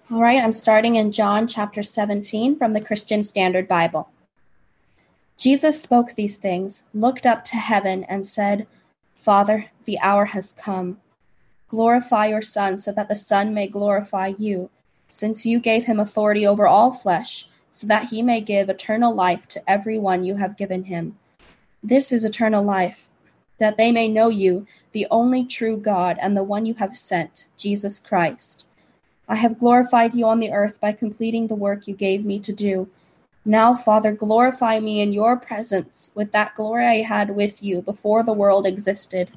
All right, I'm starting in John chapter 17 from the Christian Standard Bible. Jesus spoke these things, looked up to heaven, and said, "Father, the hour has come. Glorify your Son, so that the Son may glorify you, since you gave him authority over all flesh, so that he may give eternal life to every one you have given him. This is eternal life, that they may know you, the only true God, and the one you have sent, Jesus Christ. I have glorified you on the earth by completing the work you gave me to do. Now, Father, glorify me in your presence with that glory I had with you before the world existed.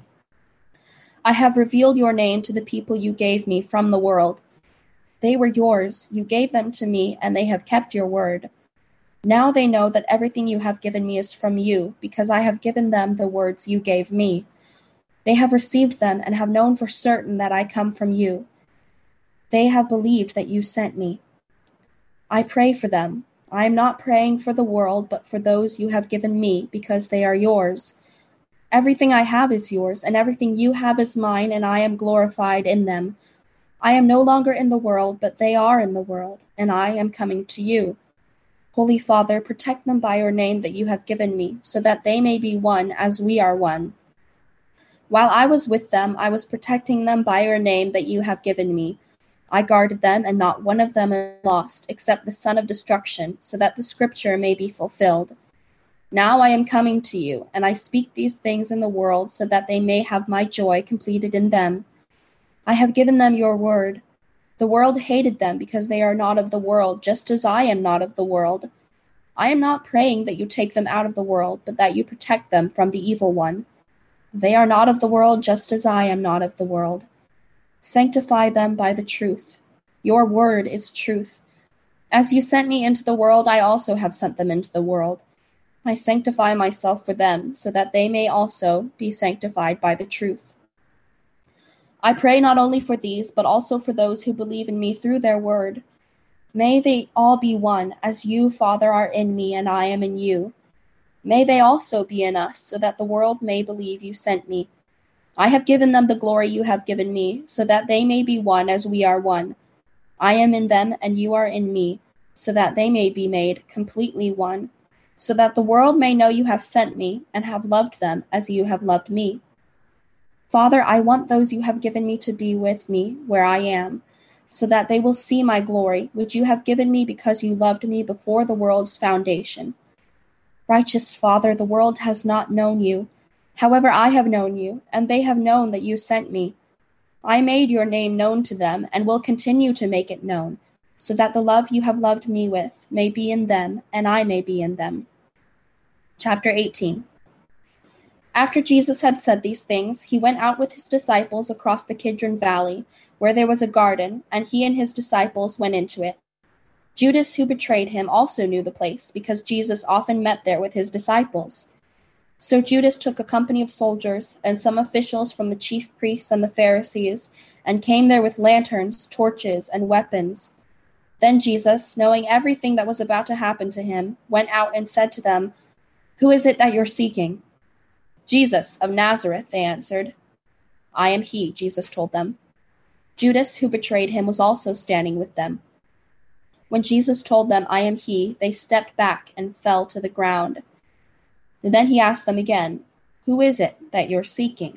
I have revealed your name to the people you gave me from the world. They were yours, you gave them to me, and they have kept your word. Now they know that everything you have given me is from you, because I have given them the words you gave me. They have received them and have known for certain that I come from you. They have believed that you sent me. I pray for them. I am not praying for the world, but for those you have given me, because they are yours. Everything I have is yours, and everything you have is mine, and I am glorified in them. I am no longer in the world, but they are in the world, and I am coming to you. Holy Father, protect them by your name that you have given me, so that they may be one as we are one. While I was with them, I was protecting them by your name that you have given me. I guarded them, and not one of them is lost, except the son of destruction, so that the scripture may be fulfilled. Now I am coming to you, and I speak these things in the world, so that they may have my joy completed in them. I have given them your word. The world hated them because they are not of the world, just as I am not of the world. I am not praying that you take them out of the world, but that you protect them from the evil one. They are not of the world, just as I am not of the world. Sanctify them by the truth. Your word is truth. As you sent me into the world, I also have sent them into the world. I sanctify myself for them, so that they may also be sanctified by the truth. I pray not only for these, but also for those who believe in me through their word. May they all be one, as you, Father, are in me and I am in you. May they also be in us, so that the world may believe you sent me. I have given them the glory you have given me, so that they may be one as we are one. I am in them and you are in me, so that they may be made completely one, so that the world may know you have sent me and have loved them as you have loved me. Father, I want those you have given me to be with me where I am, so that they will see my glory, which you have given me because you loved me before the world's foundation. Righteous Father, the world has not known you. However, I have known you, and they have known that you sent me. I made your name known to them, and will continue to make it known, so that the love you have loved me with may be in them, and I may be in them. Chapter 18. After Jesus had said these things, he went out with his disciples across the Kidron Valley, where there was a garden, and he and his disciples went into it. Judas, who betrayed him, also knew the place, because Jesus often met there with his disciples. So Judas took a company of soldiers and some officials from the chief priests and the Pharisees, and came there with lanterns, torches, and weapons. Then Jesus, knowing everything that was about to happen to him, went out and said to them, "Who is it that you're seeking?" "Jesus of Nazareth," they answered. "I am he," Jesus told them. Judas, who betrayed him, was also standing with them. When Jesus told them, "I am he," they stepped back and fell to the ground. And then he asked them again, "Who is it that you're seeking?"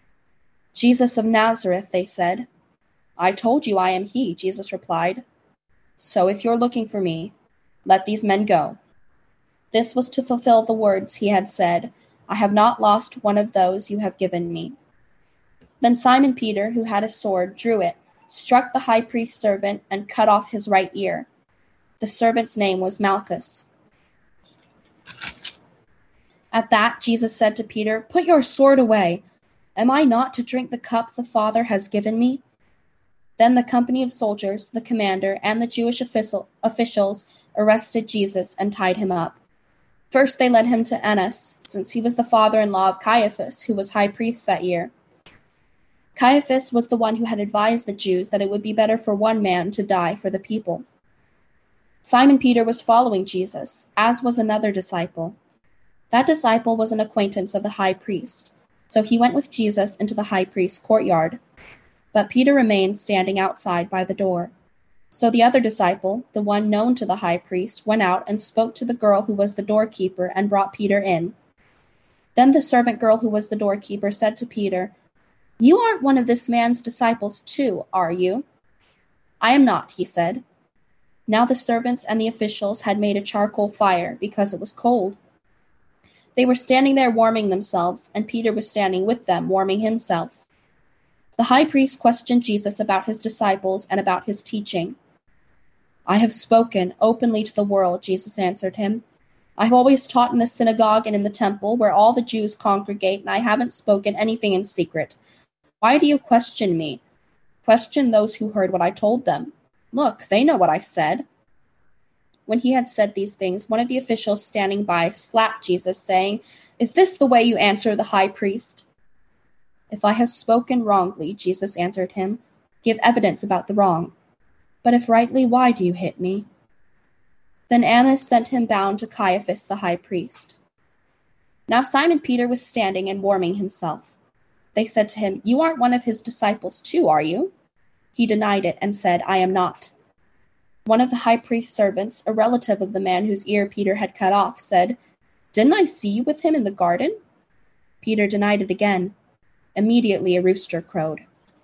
"Jesus of Nazareth," they said. "I told you I am he," Jesus replied. "So if you're looking for me, let these men go." This was to fulfill the words he had said, "I have not lost one of those you have given me." Then Simon Peter, who had a sword, drew it, struck the high priest's servant, and cut off his right ear. The servant's name was Malchus. At that, Jesus said to Peter, "Put your sword away. Am I not to drink the cup the Father has given me?" Then the company of soldiers, the commander, and the Jewish officials arrested Jesus and tied him up. First they led him to Annas, since he was the father-in-law of Caiaphas, who was high priest that year. Caiaphas was the one who had advised the Jews that it would be better for one man to die for the people. Simon Peter was following Jesus, as was another disciple. That disciple was an acquaintance of the high priest, so he went with Jesus into the high priest's courtyard. But Peter remained standing outside by the door. So the other disciple, the one known to the high priest, went out and spoke to the girl who was the doorkeeper and brought Peter in. Then the servant girl who was the doorkeeper said to Peter, "You aren't one of this man's disciples too, are you?" "I am not," he said. Now the servants and the officials had made a charcoal fire because it was cold. They were standing there warming themselves, and Peter was standing with them, warming himself. The high priest questioned Jesus about his disciples and about his teaching. "I have spoken openly to the world," Jesus answered him. "I have always taught in the synagogue and in the temple, where all the Jews congregate, and I haven't spoken anything in secret. Why do you question me? Question those who heard what I told them. Look, they know what I said." When he had said these things, one of the officials standing by slapped Jesus, saying, "Is this the way you answer the high priest?" "If I have spoken wrongly," Jesus answered him, "give evidence about the wrong. But if rightly, why do you hit me?" Then Annas sent him bound to Caiaphas the high priest. Now Simon Peter was standing and warming himself. They said to him, "You aren't one of his disciples too, are you?" He denied it and said, "I am not." One of the high priest's servants, a relative of the man whose ear Peter had cut off, said, "Didn't I see you with him in the garden?" Peter denied it again. Immediately a rooster crowed.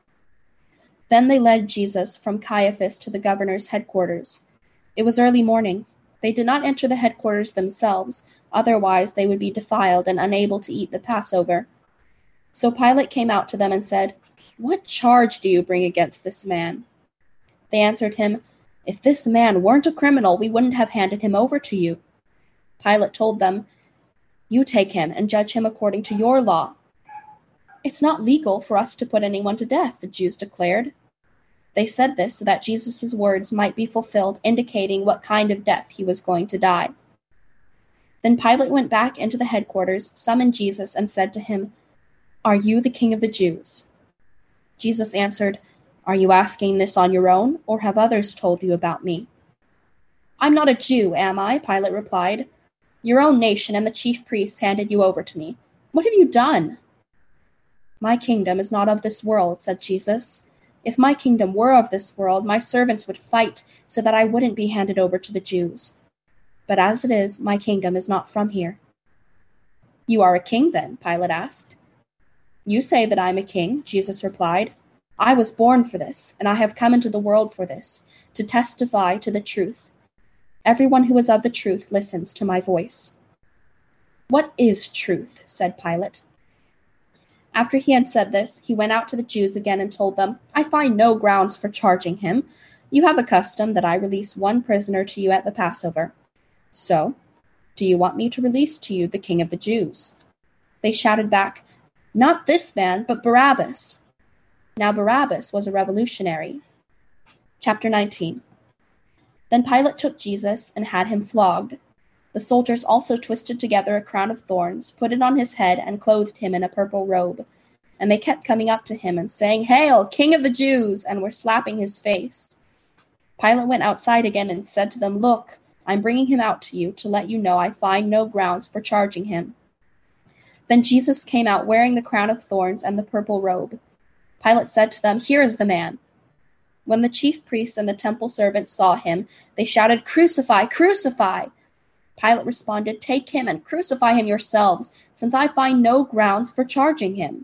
Then they led Jesus from Caiaphas to the governor's headquarters. It was early morning. They did not enter the headquarters themselves, otherwise they would be defiled and unable to eat the Passover. So Pilate came out to them and said, "What charge do you bring against this man?" They answered him, "If this man weren't a criminal, we wouldn't have handed him over to you." Pilate told them, "You take him and judge him according to your law." "It's not legal for us to put anyone to death," the Jews declared. They said this so that Jesus' words might be fulfilled, indicating what kind of death he was going to die. Then Pilate went back into the headquarters, summoned Jesus, and said to him, "Are you the king of the Jews?" Jesus answered, "Are you asking this on your own, or have others told you about me?" "I'm not a Jew, am I?" Pilate replied. "Your own nation and the chief priests handed you over to me. What have you done?" "My kingdom is not of this world," said Jesus. "If my kingdom were of this world, my servants would fight so that I wouldn't be handed over to the Jews. But as it is, my kingdom is not from here." "You are a king then?" Pilate asked. "You say that I am a king," Jesus replied. "I was born for this, and I have come into the world for this, to testify to the truth. Everyone who is of the truth listens to my voice." "What is truth?" said Pilate. After he had said this, he went out to the Jews again and told them, "I find no grounds for charging him. You have a custom that I release one prisoner to you at the Passover. So, do you want me to release to you the King of the Jews?" They shouted back, "Not this man, but Barabbas." Now Barabbas was a revolutionary. Chapter 19. Then Pilate took Jesus and had him flogged. The soldiers also twisted together a crown of thorns, put it on his head, and clothed him in a purple robe. And they kept coming up to him and saying, "Hail, King of the Jews!" and were slapping his face. Pilate went outside again and said to them, "Look, I'm bringing him out to you to let you know I find no grounds for charging him." Then Jesus came out wearing the crown of thorns and the purple robe. Pilate said to them, "Here is the man." When the chief priests and the temple servants saw him, they shouted, "Crucify! Crucify!" Pilate responded, "Take him and crucify him yourselves, since I find no grounds for charging him."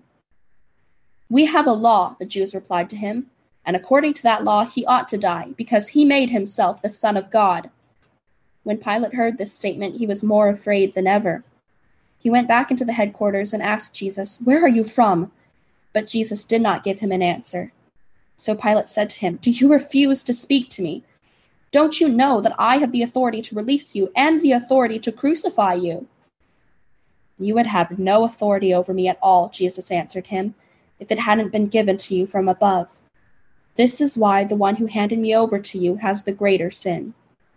"We have a law," the Jews replied to him, "and according to that law he ought to die, because he made himself the Son of God." When Pilate heard this statement, he was more afraid than ever. He went back into the headquarters and asked Jesus, "Where are you from?" But Jesus did not give him an answer. So Pilate said to him, "Do you refuse to speak to me? Don't you know that I have the authority to release you and the authority to crucify you?" "You would have no authority over me at all," Jesus answered him, "if it hadn't been given to you from above. This is why the one who handed me over to you has the greater sin."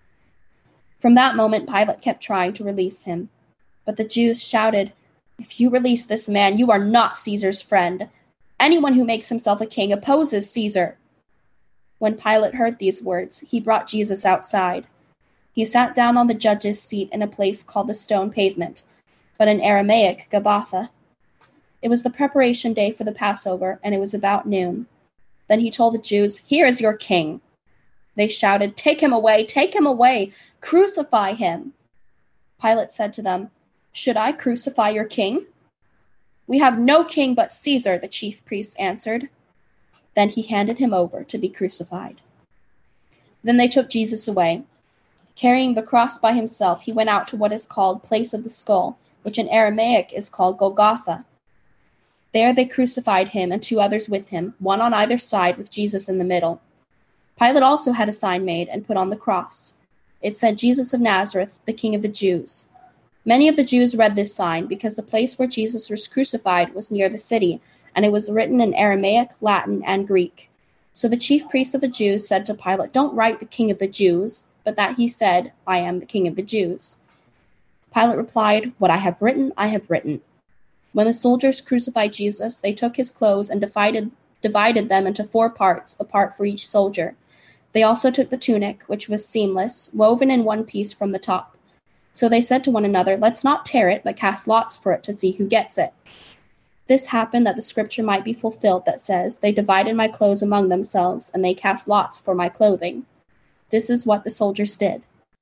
From that moment, Pilate kept trying to release him. But the Jews shouted, "If you release this man, you are not Caesar's friend. Anyone who makes himself a king opposes Caesar." When Pilate heard these words, he brought Jesus outside. He sat down on the judge's seat in a place called the Stone Pavement, but in Aramaic, Gabbatha. It was the preparation day for the Passover, and it was about noon. Then he told the Jews, "Here is your king." They shouted, "Take him away! Take him away! Crucify him!" Pilate said to them, "Should I crucify your king?" "We have no king but Caesar," the chief priests answered. Then he handed him over to be crucified. Then they took Jesus away. Carrying the cross by himself, he went out to what is called Place of the Skull, which in Aramaic is called Golgotha. There they crucified him and 2 others with him, one on either side with Jesus in the middle. Pilate also had a sign made and put on the cross. It said, "Jesus of Nazareth, the King of the Jews." Many of the Jews read this sign because the place where Jesus was crucified was near the city, and it was written in Aramaic, Latin, and Greek. So the chief priests of the Jews said to Pilate, "Don't write the King of the Jews," but that he said, "I am the King of the Jews." Pilate replied, "What I have written, I have written." When the soldiers crucified Jesus, they took his clothes and divided them into 4 parts, a part for each soldier. They also took the tunic, which was seamless, woven in one piece from the top. So they said to one another, "Let's not tear it, but cast lots for it to see who gets it." This happened that the scripture might be fulfilled that says, "They divided my clothes among themselves, and they cast lots for my clothing." This is what the soldiers did.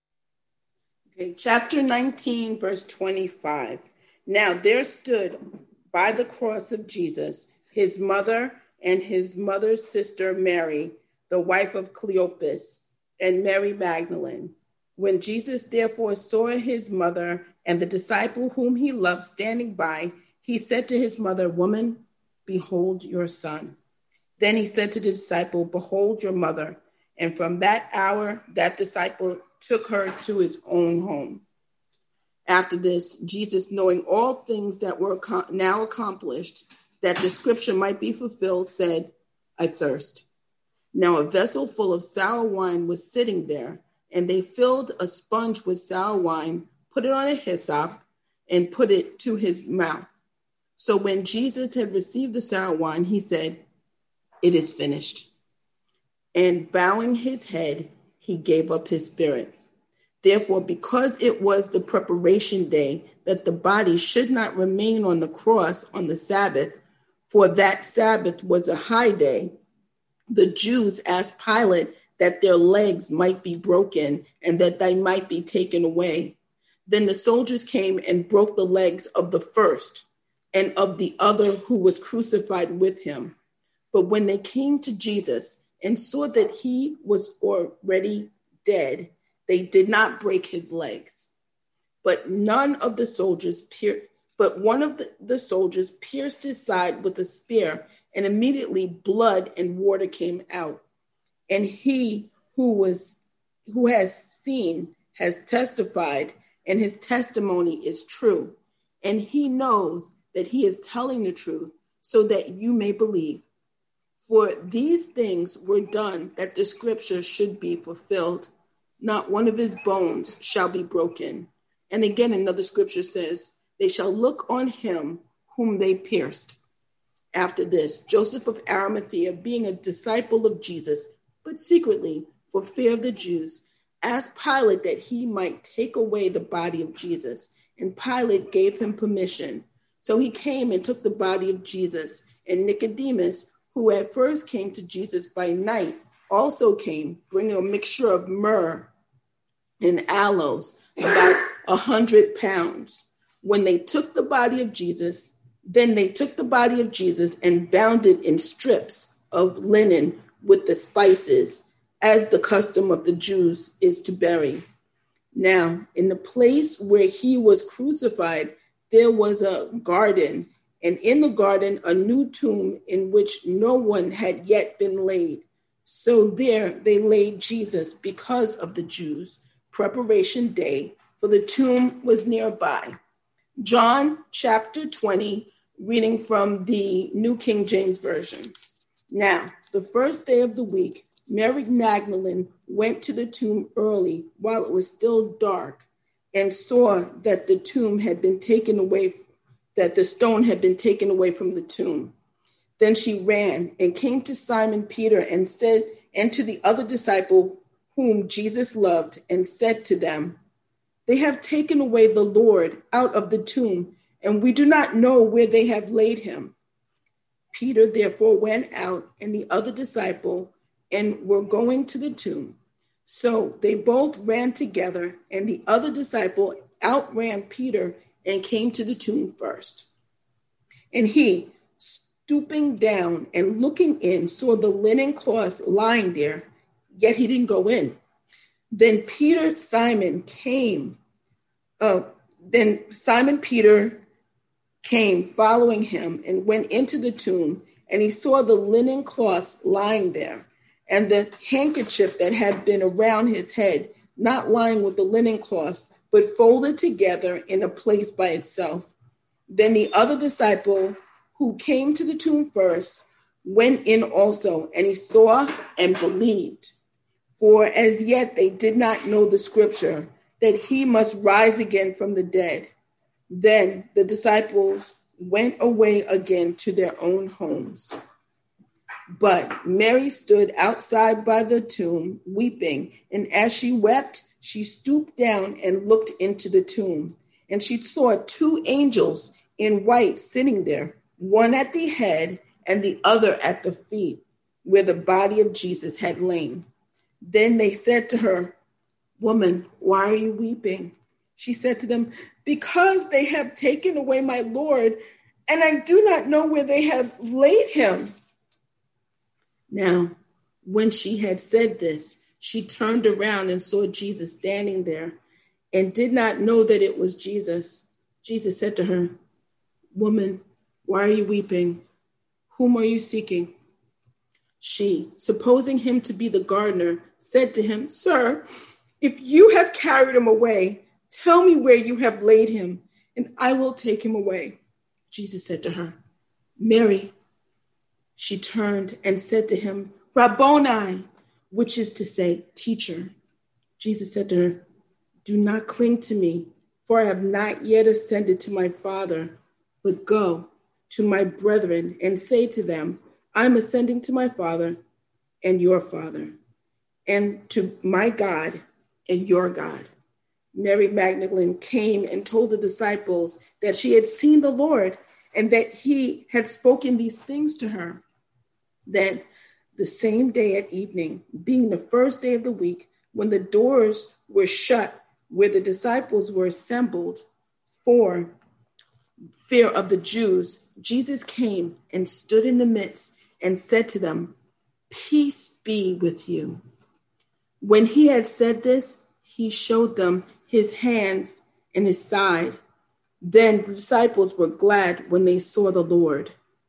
Okay, chapter 19, verse 25. Now there stood by the cross of Jesus his mother and his mother's sister Mary, the wife of Cleopas, and Mary Magdalene. When Jesus therefore saw his mother and the disciple whom he loved standing by, he said to his mother, "Woman, behold your son." Then he said to the disciple, "Behold your mother." And from that hour, that disciple took her to his own home. After this, Jesus, knowing all things that were now accomplished, that the scripture might be fulfilled, said, "I thirst." Now a vessel full of sour wine was sitting there, and they filled a sponge with sour wine, put it on a hyssop, and put it to his mouth. So when Jesus had received the sour wine, he said, "It is finished." And bowing his head, he gave up his spirit. Therefore, because it was the preparation day, that the body should not remain on the cross on the Sabbath, for that Sabbath was a high day, the Jews asked Pilate that their legs might be broken and that they might be taken away. Then the soldiers came and broke the legs of the first and of the other who was crucified with him. But when they came to Jesus and saw that he was already dead, they did not break his legs. But one of the soldiers pierced his side with a spear, and immediately blood and water came out. And he who has seen has testified, and his testimony is true. And he knows that he is telling the truth, so that you may believe. For these things were done that the scripture should be fulfilled. Not one of his bones shall be broken. And again, another scripture says, "They shall look on him whom they pierced." After this, Joseph of Arimathea, being a disciple of Jesus, but secretly for fear of the Jews, asked Pilate that he might take away the body of Jesus. And Pilate gave him permission. So he came and took the body of Jesus. And Nicodemus, who at first came to Jesus by night, also came, bringing a mixture of myrrh and aloes, about 100 pounds. When they took the body of Jesus, Then they took the body of Jesus and bound it in strips of linen with the spices, as the custom of the Jews is to bury. Now, in the place where he was crucified, there was a garden, and in the garden a new tomb in which no one had yet been laid. So there they laid Jesus because of the Jews' preparation day, for the tomb was nearby. John chapter 20, reading from the New King James Version. Now, the first day of the week, Mary Magdalene went to the tomb early while it was still dark and saw that the tomb had been taken away, that the stone had been taken away from the tomb. Then she ran and came to Simon Peter and said, and to the other disciple whom Jesus loved, and said to them, "They have taken away the Lord out of the tomb, and we do not know where they have laid him." Peter therefore went out and the other disciple and were going to the tomb. So they both ran together, and the other disciple outran Peter and came to the tomb first. And he, stooping down and looking in, saw the linen cloths lying there, yet he didn't go in. Then Simon Peter came following him and went into the tomb, and he saw the linen cloths lying there, and the handkerchief that had been around his head, not lying with the linen cloths, but folded together in a place by itself. Then the other disciple who came to the tomb first went in also, and he saw and believed. For as yet they did not know the scripture, that he must rise again from the dead. Then the disciples went away again to their own homes. But Mary stood outside by the tomb, weeping, and as she wept, she stooped down and looked into the tomb. And she saw 2 angels in white sitting there, one at the head and the other at the feet, where the body of Jesus had lain. Then they said to her, "Woman, why are you weeping?" She said to them, "Because they have taken away my Lord, and I do not know where they have laid him." Now, when she had said this, she turned around and saw Jesus standing there and did not know that it was Jesus. Jesus said to her, "Woman, why are you weeping? Whom are you seeking?" She, supposing him to be the gardener, said to him, "Sir, if you have carried him away, tell me where you have laid him, and I will take him away." Jesus said to her, "Mary." She turned and said to him, "Rabboni," which is to say, teacher. Jesus said to her, "Do not cling to me, for I have not yet ascended to my Father, but go to my brethren and say to them, I'm ascending to my Father and your Father, and to my God and your God." Mary Magdalene came and told the disciples that she had seen the Lord and that he had spoken these things to her. Then the same day at evening, being the first day of the week, when the doors were shut where the disciples were assembled for fear of the Jews, Jesus came and stood in the midst and said to them, "Peace be with you." When he had said this, he showed them his hands and his side. Then the disciples were glad when they saw the Lord.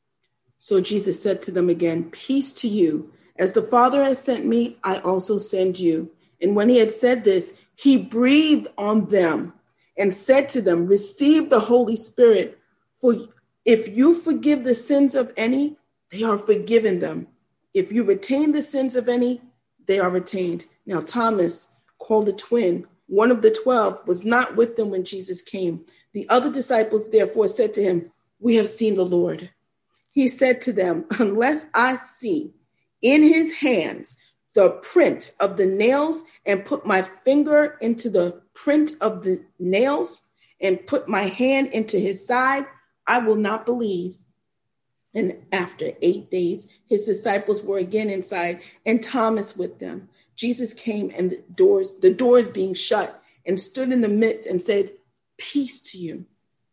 So Jesus said to them again, "Peace to you. As the Father has sent me, I also send you." And when he had said this, he breathed on them and said to them, "Receive the Holy Spirit. For if you forgive the sins of any, they are forgiven them. If you retain the sins of any, they are retained." Now Thomas, called the twin, one of the 12, was not with them when Jesus came. The other disciples therefore said to him, "We have seen the Lord." He said to them, "Unless I see in his hands the print of the nails, and put my finger into the print of the nails, and put my hand into his side, I will not believe." And after 8 days, his disciples were again inside, and Thomas with them. Jesus came, and the doors being shut, and stood in the midst and said, "Peace to you."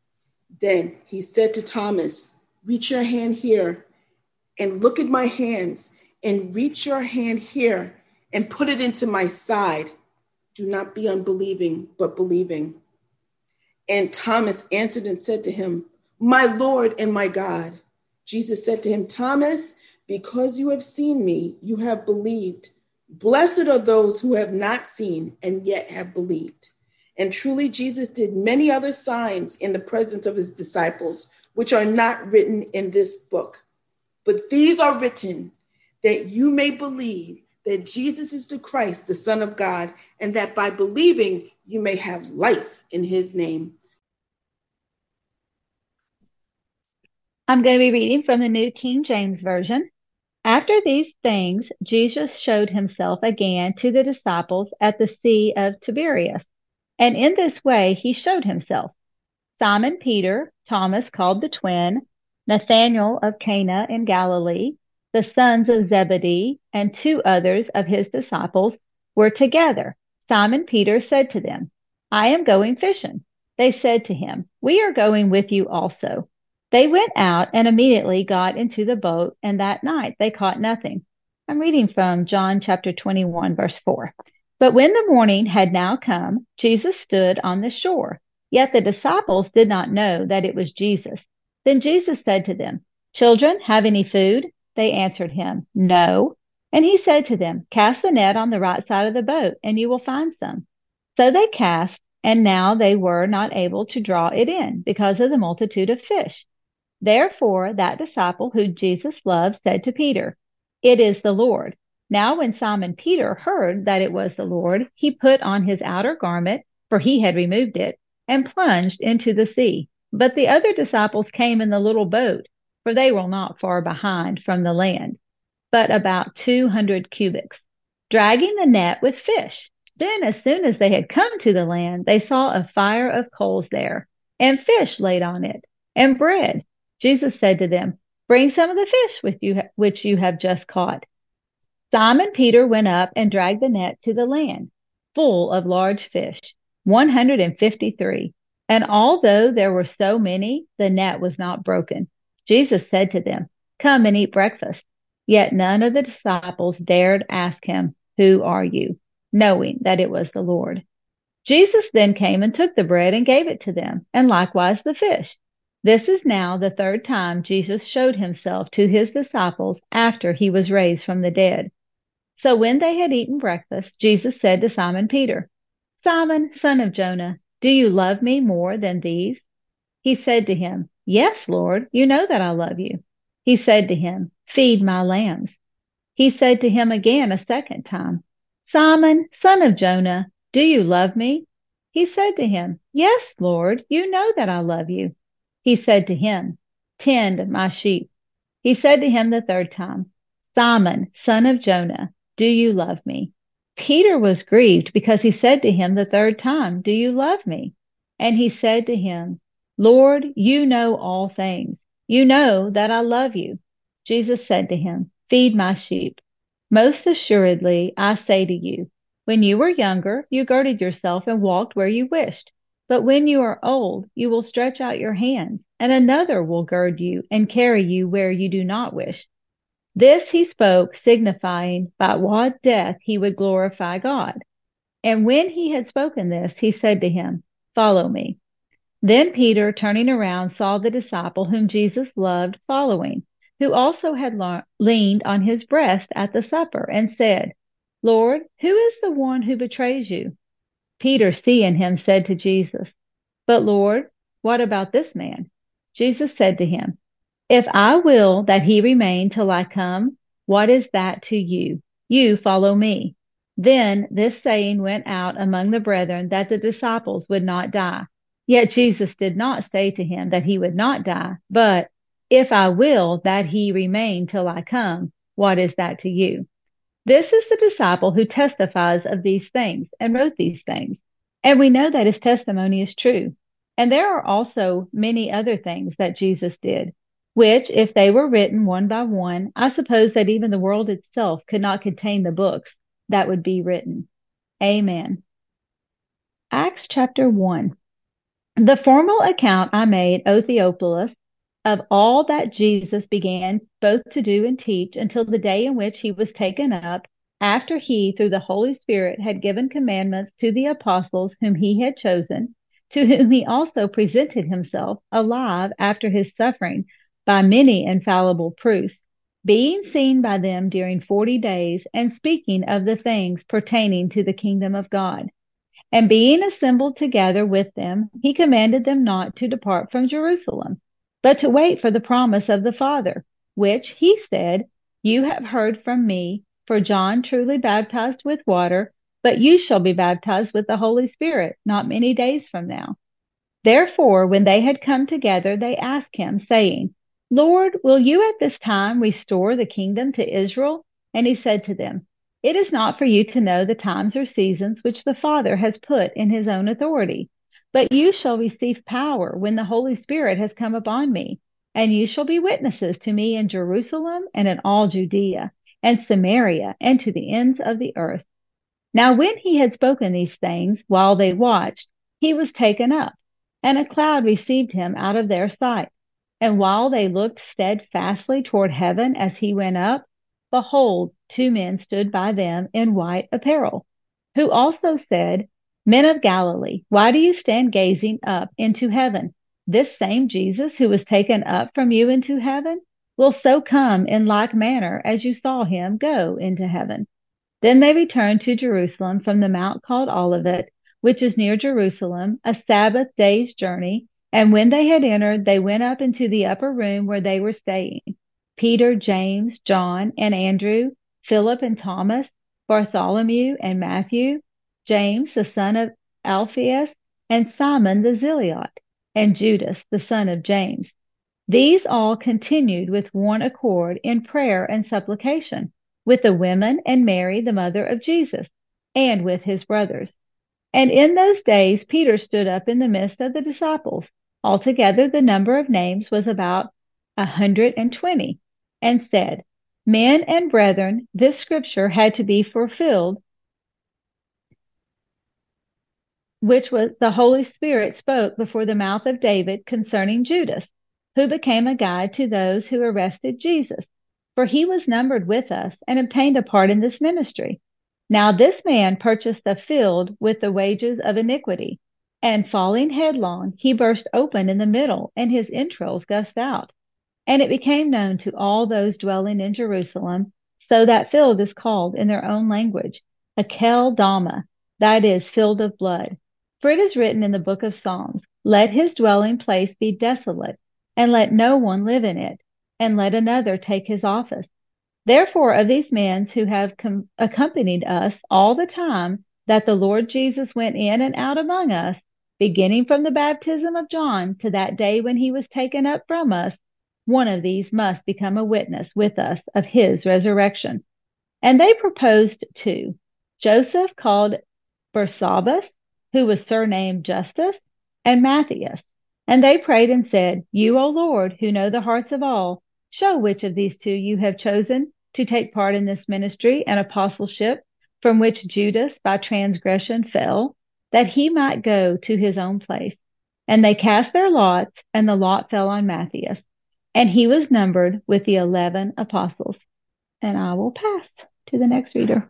Then he said to Thomas, "Reach your hand here and look at my hands, and reach your hand here and put it into my side. Do not be unbelieving, but believing." And Thomas answered and said to him, "My Lord and my God." Jesus said to him, "Thomas, because you have seen me, you have believed. Blessed are those who have not seen and yet have believed." And truly, Jesus did many other signs in the presence of his disciples, which are not written in this book. But these are written that you may believe that Jesus is the Christ, the Son of God, and that by believing you may have life in his name. I'm going to be reading from the New King James Version. After these things, Jesus showed himself again to the disciples at the Sea of Tiberias. And in this way he showed himself: Simon Peter, Thomas called the twin, Nathanael of Cana in Galilee, the sons of Zebedee, and 2 others of his disciples were together, Simon Peter said to them, I am going fishing. They said to him, We are going with you also. They went out and immediately got into the boat, and that night they caught nothing. I'm reading from John chapter 21, verse 4. But when the morning had now come, Jesus stood on the shore. Yet the disciples did not know that it was Jesus. Then Jesus said to them, Children, have any food? They answered him, No. And he said to them, Cast the net on the right side of the boat, and you will find some. So they cast, and now they were not able to draw it in, because of the multitude of fish. Therefore that disciple who Jesus loved said to Peter, It is the Lord. Now when Simon Peter heard that it was the Lord, he put on his outer garment, for he had removed it, and plunged into the sea. But the other disciples came in the little boat, for they were not far behind from the land, but about 200 cubits, dragging the net with fish. Then as soon as they had come to the land, they saw a fire of coals there, and fish laid on it, and bread. Jesus said to them, Bring some of the fish with you, which you have just caught. Simon Peter went up and dragged the net to the land, full of large fish, 153. And although there were so many, the net was not broken. Jesus said to them, Come and eat breakfast. Yet none of the disciples dared ask him, Who are you? Knowing that it was the Lord. Jesus then came and took the bread and gave it to them, and likewise the fish. This is now the third time Jesus showed himself to his disciples after he was raised from the dead. So when they had eaten breakfast, Jesus said to Simon Peter, Simon, son of Jonah, do you love me more than these? He said to him, Yes, Lord, you know that I love you. He said to him, Feed my lambs. He said to him again a second time, Simon, son of Jonah, do you love me? He said to him, Yes, Lord, you know that I love you. He said to him, Tend my sheep. He said to him the third time, Simon, son of Jonah, do you love me? Peter was grieved because he said to him the third time, Do you love me? And he said to him, Lord, you know all things. You know that I love you. Jesus said to him, Feed my sheep. Most assuredly, I say to you, when you were younger, you girded yourself and walked where you wished. But when you are old, you will stretch out your hands, and another will gird you and carry you where you do not wish. This he spoke, signifying by what death he would glorify God. And when he had spoken this, he said to him, Follow me. Then Peter, turning around, saw the disciple whom Jesus loved following, who also had leaned on his breast at the supper, and said, Lord, who is the one who betrays you? Peter, seeing him, said to Jesus, But Lord, what about this man? Jesus said to him, If I will that he remain till I come, what is that to you? You follow me. Then this saying went out among the brethren that the disciples would not die. Yet Jesus did not say to him that he would not die, but, If I will that he remain till I come, what is that to you? This is the disciple who testifies of these things and wrote these things. And we know that his testimony is true. And there are also many other things that Jesus did, which, if they were written one by one, I suppose that even the world itself could not contain the books that would be written. Amen. Acts chapter 1. The formal account I made, O Theophilus, of all that Jesus began both to do and teach until the day in which he was taken up, after he, through the Holy Spirit, had given commandments to the apostles whom he had chosen, to whom he also presented himself alive after his suffering by many infallible proofs, being seen by them during 40 days, and speaking of the things pertaining to the kingdom of God. And being assembled together with them, he commanded them not to depart from Jerusalem, but to wait for the promise of the Father, which he said, You have heard from me, for John truly baptized with water, but you shall be baptized with the Holy Spirit not many days from now. Therefore, when they had come together, they asked him, saying, Lord, will you at this time restore the kingdom to Israel? And he said to them, It is not for you to know the times or seasons which the Father has put in his own authority. But you shall receive power when the Holy Spirit has come upon me, and you shall be witnesses to me in Jerusalem and in all Judea and Samaria and to the ends of the earth. Now when he had spoken these things, while they watched, he was taken up, and a cloud received him out of their sight. And while they looked steadfastly toward heaven as he went up, behold, 2 men stood by them in white apparel, who also said, Men of Galilee, why do you stand gazing up into heaven? This same Jesus who was taken up from you into heaven will so come in like manner as you saw him go into heaven. Then they returned to Jerusalem from the mount called Olivet, which is near Jerusalem, a Sabbath day's journey. And when they had entered, they went up into the upper room where they were staying. Peter, James, John, and Andrew, Philip and Thomas, Bartholomew and Matthew, James, the son of Alphaeus, and Simon the Zealot, and Judas, the son of James. These all continued with one accord in prayer and supplication, with the women and Mary, the mother of Jesus, and with his brothers. And in those days Peter stood up in the midst of the disciples. Altogether the number of names was about 120, and said, Men and brethren, this scripture had to be fulfilled, which was the Holy Spirit spoke before the mouth of David concerning Judas, who became a guide to those who arrested Jesus. For he was numbered with us and obtained a part in this ministry. Now this man purchased a field with the wages of iniquity, and falling headlong, he burst open in the middle, and his entrails gushed out. And it became known to all those dwelling in Jerusalem, so that field is called in their own language, Akel Dama, that is, field of blood. For it is written in the book of Psalms, Let his dwelling place be desolate, and let no one live in it, and let another take his office. Therefore of these men who have accompanied us all the time that the Lord Jesus went in and out among us, beginning from the baptism of John to that day when he was taken up from us, one of these must become a witness with us of his resurrection. And they proposed 2, Joseph called Barsabbas, who was surnamed Justus, and Matthias. And they prayed and said, You, O Lord, who know the hearts of all, show which of these 2 you have chosen to take part in this ministry and apostleship, from which Judas by transgression fell, that he might go to his own place. And they cast their lots, and the lot fell on Matthias, and he was numbered with the 11 apostles. And I will pass to the next reader.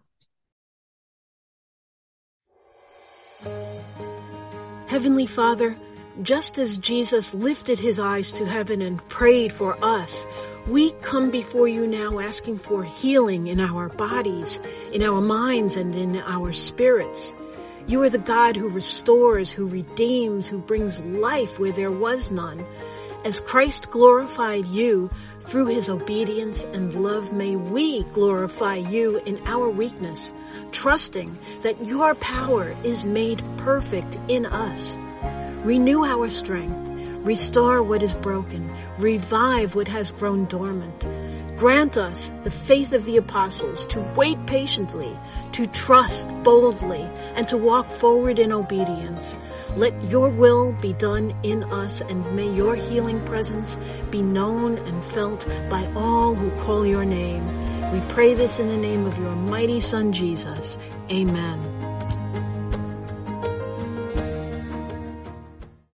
Heavenly Father, just as Jesus lifted his eyes to heaven and prayed for us, we come before you now asking for healing in our bodies, in our minds, and in our spirits. You are the God who restores, who redeems, who brings life where there was none. As Christ glorified you through his obedience and love, may we glorify you in our weakness, trusting that your power is made perfect in us. Renew our strength, restore what is broken, revive what has grown dormant. Grant us the faith of the apostles to wait patiently, to trust boldly, and to walk forward in obedience. Let your will be done in us, and may your healing presence be known and felt by all who call your name. We pray this in the name of your mighty Son, Jesus. Amen.